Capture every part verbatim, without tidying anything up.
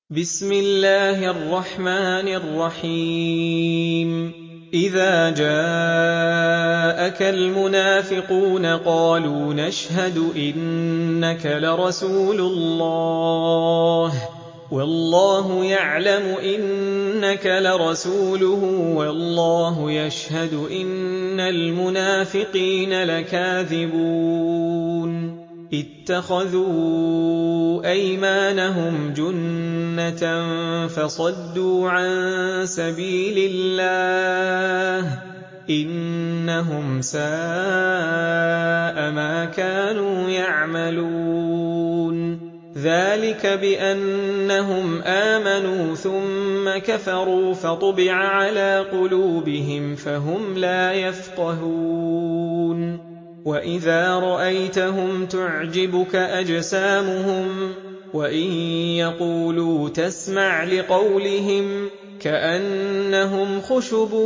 بسم الله الرحمن الرحيم إذا جاءك المنافقون قالوا نشهد إنك لرسول الله والله يعلم إنك لرسوله والله يشهد إن المنافقين لكاذبون اتخذوا أيمانهم جنة فصدوا عن سبيل الله إنهم ساء ما كانوا يعملون ذلك بأنهم آمنوا ثم كفروا فطبع على قلوبهم فهم لا يفقهون وإذا رأيتهم تعجبك أجسامهم وإن يقولوا تسمع لقولهم كأنهم خشب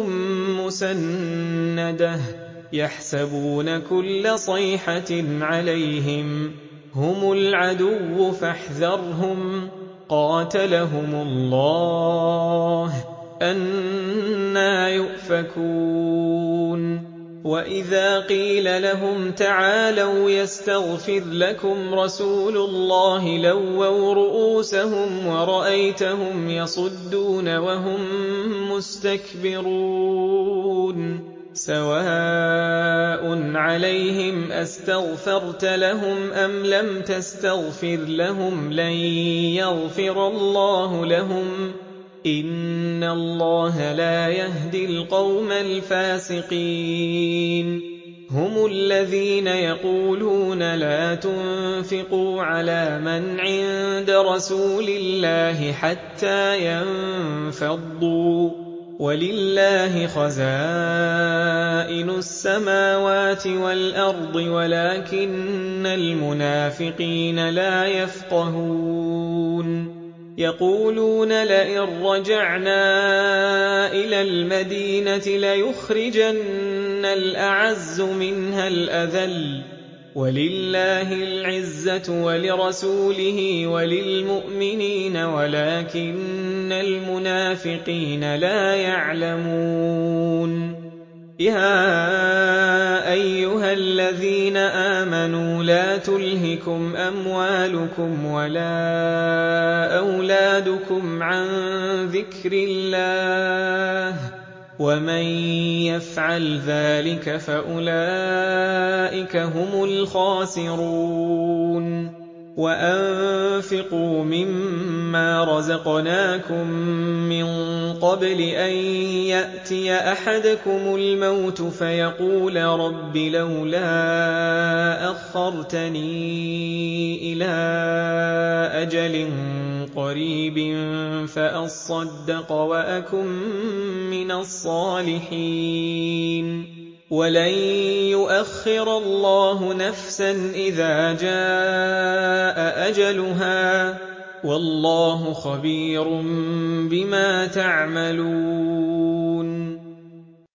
مسندة يحسبون كل صيحة عليهم هم العدو فاحذرهم قاتلهم الله أنى يؤفكون وإذا قيل لهم تعالوا يستغفر لكم رسول الله لووا رؤوسهم ورأيتهم يصدون وهم مستكبرون سواء عليهم أستغفرت لهم أم لم تستغفر لهم لن يغفر الله لهم إن الله لا يهدي القوم الفاسقين هم الذين يقولون لا تنفقوا على من عند رسول الله حتى ينفضوا ولله خزائن السماوات والأرض ولكن المنافقين لا يفقهون يقولون لئن رجعنا إلى المدينة ليخرجن الأعز منها الأذل ولله العزة ولرسوله وللمؤمنين ولكن المنافقين لا يعلمون يا أيها الذين آمنوا لا تلهكم أموالكم ولا أولادكم عن ذكر الله ومن يفعل ذلك فأولئك هم الخاسرون وأنفقوا مما رزقناكم من قبل أن يأتي أحدكم الموت فيقول رب لولا أخرتني إلى أجل قريب فأصدق وأكن من الصالحين ولن يؤخر الله نفسا إذا جاء أجلها والله خبير بما تعملون